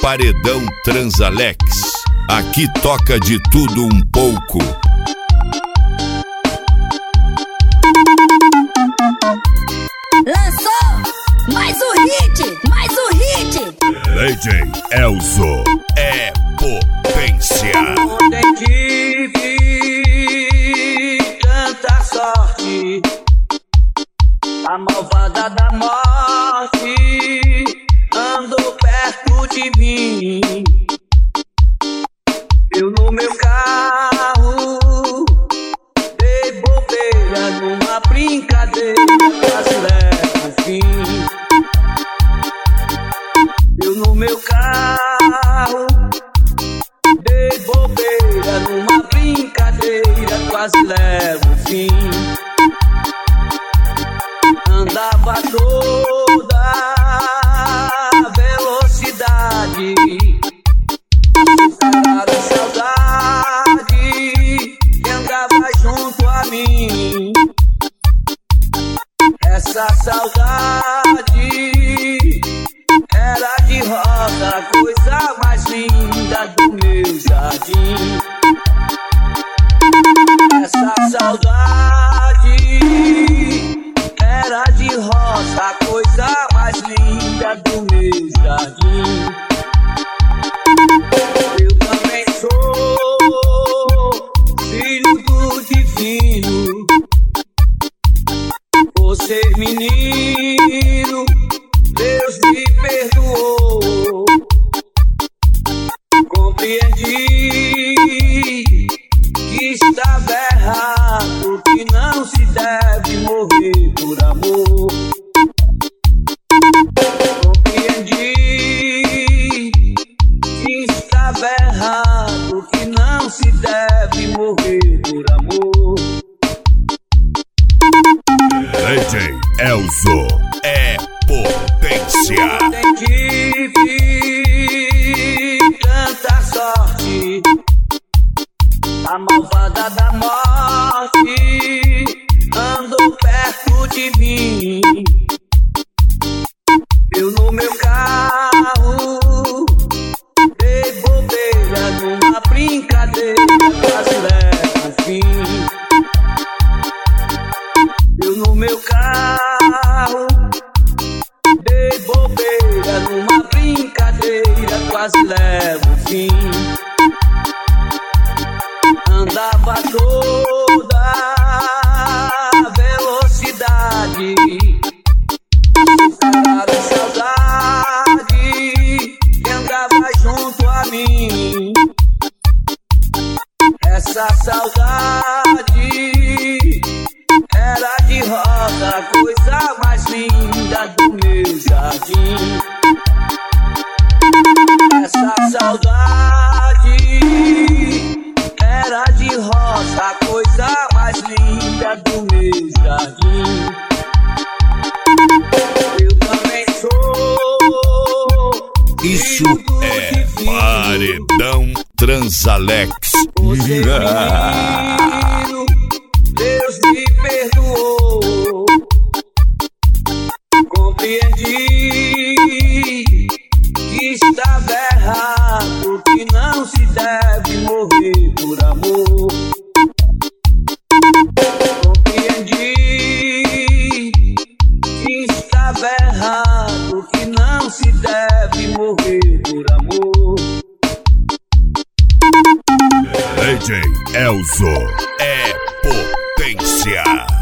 Paredão Transalex. Aqui toca de tudo um pouco. Lançou mais um hit, mais um hit. DJ Elzo é potência. Ontem tive tanta sorte, a malvada da morte andou perto de mim. Eu no meu carro dei bobeira numa brincadeira, quase leva o fim. Eu no meu carro dei bobeira numa brincadeira, quase leva o fim. Andava toda velocidade, açucarada saudade que andava junto a mim. Essa saudade era de rosa, coisa mais linda do meu jardim. Essa saudade era de rosa, coisa mais linda do meu jardim. Eu também sou filho do divino. Você menino, Deus me perdoou. Compreendi que estava errado, que não se deve morrer por amor. Compreendi que estava errado, que não se deve morrer por amor. DJ Elzo é potência. Ontem tive tanta sorte, a malvada da morte andou perto de mim. Eu no meu carro dei bobeira numa brincadeira, quase leva o fim. Eu no meu carro dei bobeira numa brincadeira, quase leva o fim. Andava toda velocidade, açucarada saudade que andava junto a mim. Essa saudade era de rosa, coisa mais linda do meu jardim. Essa saudade era de rosa, coisa mais linda do meu jardim. Eu também sou. Isso é Paredão Transalex. Você menino, Deus me perdoou. Compreendi que estava errado, que não se deve morrer por amor. Compreendi que estava errado, que não se deve morrer por amor. DJ Elzo é potência.